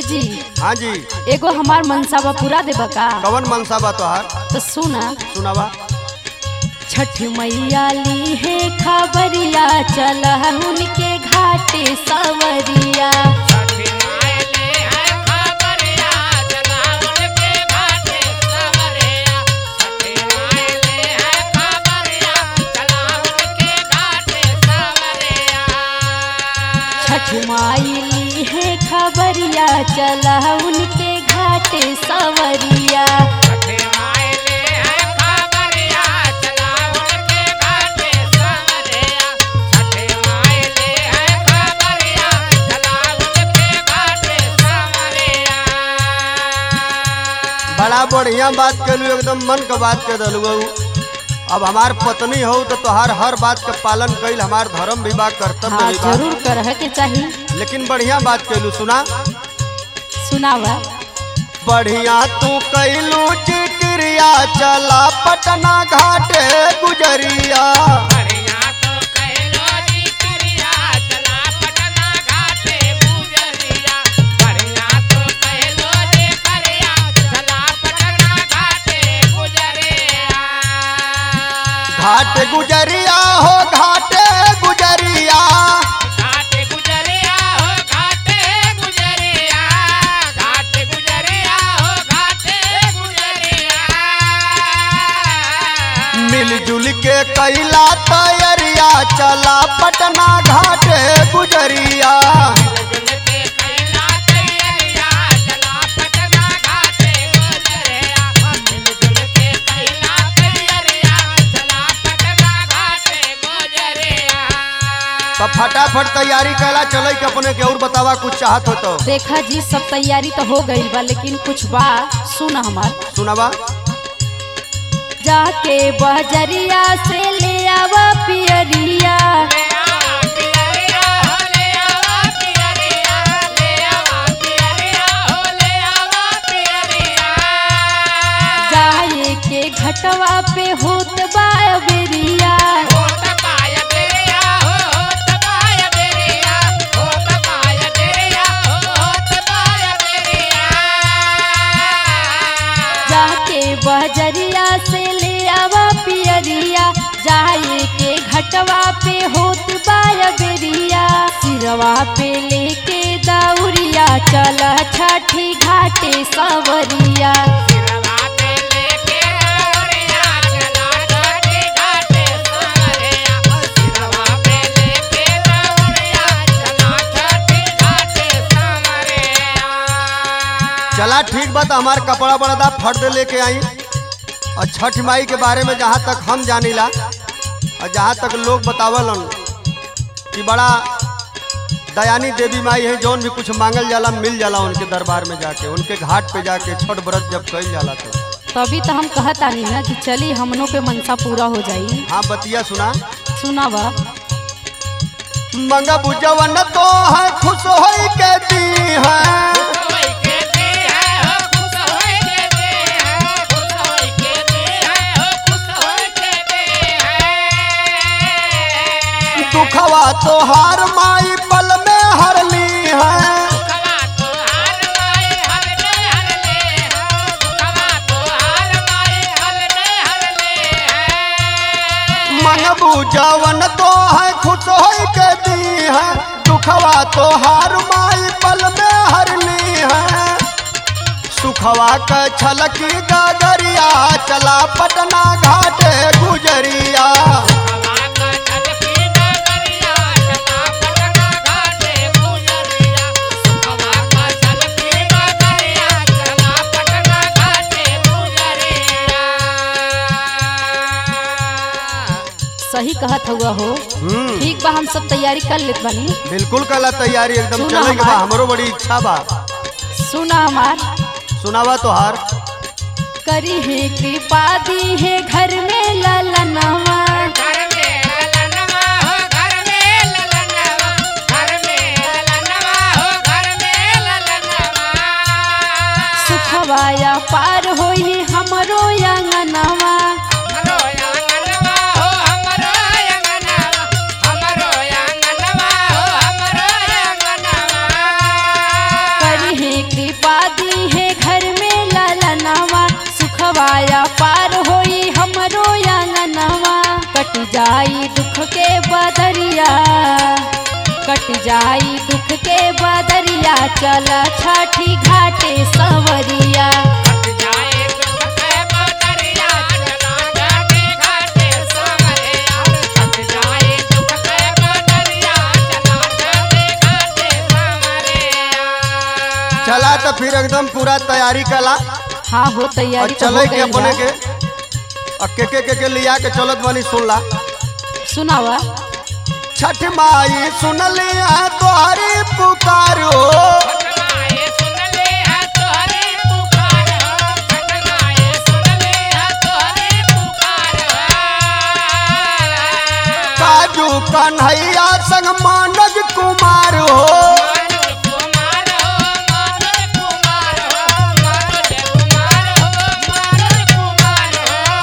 जी। हाँ जी। एगो हमार मनसा बा पूरा देबा का? कवन मनसा बा तोहार? तो सुना। सुनावा। छठ मैया ली है खबरिया चला उनके घाटे सवरिया। छठ माई ली है खबरिया चला उनके घाटे सवरिया। बड़ा बढ़िया बात कहलू, एकदम मन का बात कह दलू। अब हमार पत्नी हो तो तोहार हर बात का पालन कईल हमार धर्म भी बा, कर्तव्य हाँ, भी बा। जरूर करह के चाहिए। लेकिन बढ़िया बात कहलू। सुना। सुनावा। बढ़िया तू कैलू जिक्रिया चला पटना घाटे गुजरिया। घाटे गुजरिया हो घाटे गुजरिया। घाटे गुजरिया हो घाटे गुजरिया। घाटे गुजरिया हो घाटे गुजरिया। मिलजुल के कैला तैयारिया चला पटना घाटे गुजरिया। तो फटाफट तैयारी कैला चले के अपने के और बतावा कुछ चाहत हो तो। देखा जी, सब तैयारी तो हो गई बा, लेकिन कुछ बा सुना हमार। सुनावा। जाके बजरिया से ले आवा पियरिया। जाए के घटवा पे होत बा बेरिया। बजरिया से ले आवा पियरिया। जाए के घटवा पे होत बाया बेरिया। सिरवा पे लेके दौरिया चला छठी घाटे सवरिया। चला ठीक बात। हमार कपड़ा बड़ा फट दे लेके आई। और छठ माई के बारे में जहाँ तक हम जानीला और जहाँ तक लोग बतावलन कि बड़ा दयानी देवी माई है। जौन भी कुछ मांगल जाला मिल जाला उनके दरबार में जाके, उनके घाट पे जाके छठ व्रत जब कईल जाला तो। तभी तो हम कहता नहीं ना कि चली हमनों के मनसा पूरा हो जाई। हाँ बतिया सुना। सुनावा। मंगा बुझवन तो है खुश होई के दी है। दुखवा तोहार माई पल में हर ली है। मंगबू जवन तो है खुश होई के दी है। दुखवा तोहार माई पल में हर ली है। सुखवा के छलकी गागरिया चला पटना घाटे गुजरिया। सही कहत हुआ हो। ठीक बा, हम सब तैयारी कर लेत बानी। बिल्कुल कला तैयारी एकदम सुना चले के बा। हमार। हमरो बड़ी इच्छा बा। सुना हमार। सुनावा तोहार। करी है कृपा दी है घर में ललनवा। सुखवाया पार होई हमरो आंगनवा। करी है जाई दुख के बदरिया चल छठी घाटे सवरिया। कट जाए दुख के बदरिया चला घाटे घाटे सवरिया। कट जाए दुख के बदरिया चला घाटे घाटे सवरिया। चला तो फिर एकदम पूरा तैयारी कला हाँ हो और तैयारी तो चले हो के गइल अपने बा। के के लिया के चलत बनी सुन ला। सुनावा। छठ माई सुन लिया तोहरी पुकारो, छठमाए सुन ले है तोहरी पुकार हो। छठमाए सुन ले है तोहरी पुकार हो। काजू कन्हैया संग मानज कुमार हो। मनोज कुमार हो, मनोज कुमार हो, मनोज कुमार हो, मनोज कुमार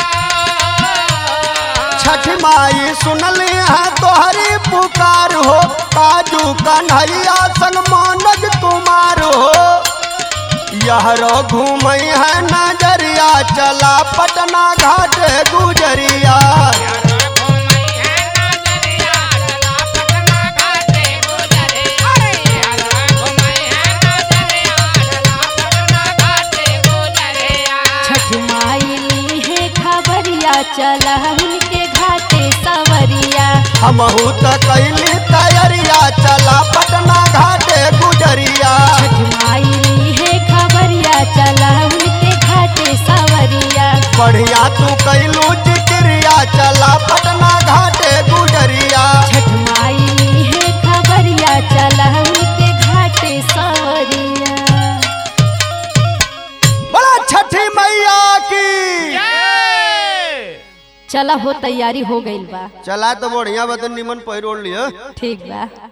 हो। छठ माई सुन लिया तोहरी पुकार हो। काजू कन्हैया संग मानज कुमार हो। यहरो घूमई है नजरिया चला पटना घाट गुजरिया। यारो घूमई है नजरिया चला पटना घाटे गुजरिया। यारो घूमई है नजरिया चला पटना घाटे गुजरिया। छठ माई ली है खबरिया चल उनके घाटे सवरिया। हमहू त कैली तैयारिया चला पटना घाटे गुजरिया। छठ माई ली है खबरिया चल उनके घाटे सवरिया। बढ़िया तू कैलू जिक्रिया चला पटना घाटे गुजरिया। छठ माई ली है खबरिया चल उनके घाटे सवरिया। बड़ा छठी मैया की चला हो तैयारी हो गइल बा। चला तो बढ़िया बदन निमन पहिर ओढ़ लिया। ठीक बा।